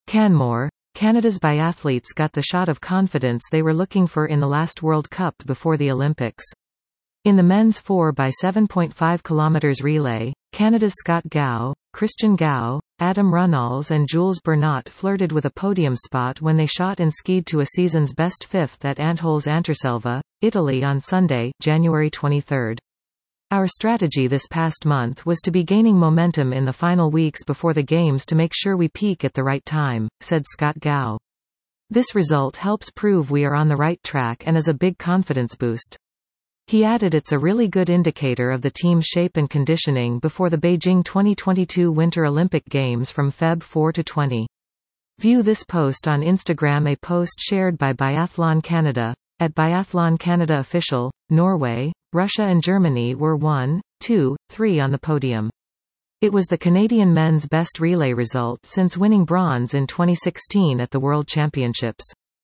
Canmore, Canada's biathletes got the shot of confidence they were looking for in the last World Cup before the Olympics. In the men's 4 by 7.5 km relay, Canada's Scott Gow, Christian Gow, Adam Runnalls and Jules Bernat flirted with a podium spot when they shot and skied to a season's best fifth at Antholz Anterselva, Italy on Sunday, January 23. Our strategy this past month was to be gaining momentum in the final weeks before the Games to make sure we peak at the right time, said Scott Gow. This result helps prove we are on the right track and is a big confidence boost. He added it's a really good indicator of the team's shape and conditioning before the Beijing 2022 Winter Olympic Games from Feb 4 to 20. View this post on Instagram. A post shared by Biathlon Canada, at Biathlon Canada Official. Norway, Russia and Germany were 1, 2, 3 on the podium. It was the Canadian men's best relay result since winning bronze in 2016 at the World Championships.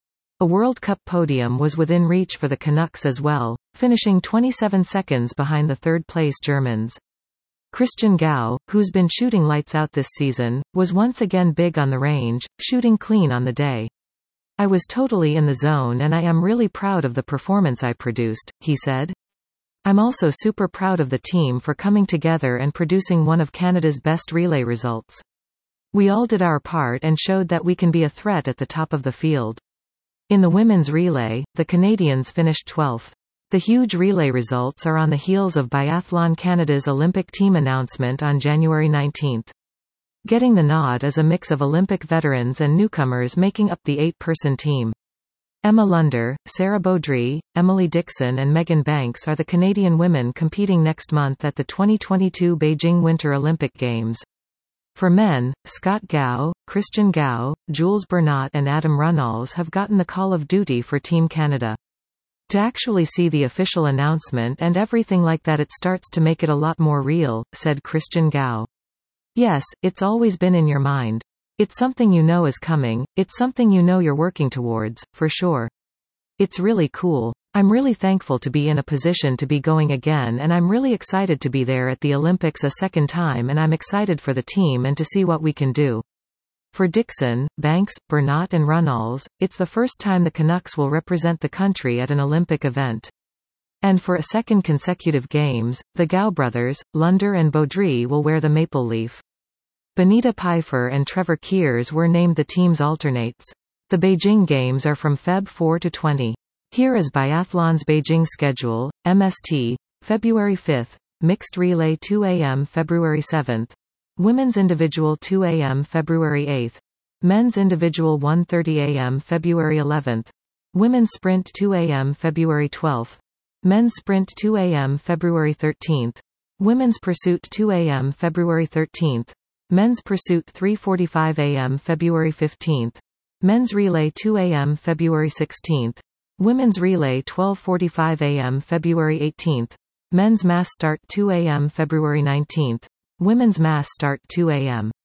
A World Cup podium was within reach for the Canucks as well, finishing 27 seconds behind the third-place Germans. Christian Gow, who's been shooting lights out this season, was once again big on the range, shooting clean on the day. I was totally in the zone and I am really proud of the performance I produced, he said. I'm also super proud of the team for coming together and producing one of Canada's best relay results. We all did our part and showed that we can be a threat at the top of the field. In the women's relay, the Canadians finished 12th. The huge relay results are on the heels of Biathlon Canada's Olympic team announcement on January 19. Getting the nod is a mix of Olympic veterans and newcomers making up the 8-person team. Emma Lunder, Sarah Baudry, Emily Dixon and Megan Banks are the Canadian women competing next month at the 2022 Beijing Winter Olympic Games. For men, Scott Gow, Christian Gow, Jules Bernat and Adam Runnalls have gotten the call of duty for Team Canada. To actually see the official announcement and everything like that, it starts to make it a lot more real, said Christian Gow. Yes, it's always been in your mind. It's something you know is coming, it's something you know you're working towards, for sure. It's really cool. I'm really thankful to be in a position to be going again and I'm really excited to be there at the Olympics a second time and I'm excited for the team and to see what we can do. For Dixon, Banks, Bernat and Runnalls, it's the first time the Canucks will represent the country at an Olympic event. And for a second consecutive Games, the Gow brothers, Lunder and Baudry will wear the maple leaf. Benita Pfeiffer and Trevor Kears were named the team's alternates. The Beijing Games are from Feb 4 to 20. Here is Biathlon's Beijing schedule. MST, February 5, Mixed Relay 2 a.m. February 7, Women's Individual 2 a.m. February 8, Men's Individual 1:30 a.m. February 11, Women's Sprint 2 a.m. February 12, Men's Sprint 2 a.m. February 13, Women's Pursuit 2 a.m. February 13, Men's Pursuit 3:45 a.m. February 15, Men's Relay 2 a.m. February 16, Women's Relay 12:45 a.m. February 18, Men's Mass Start 2 a.m. February 19, Women's Mass Start 2 a.m.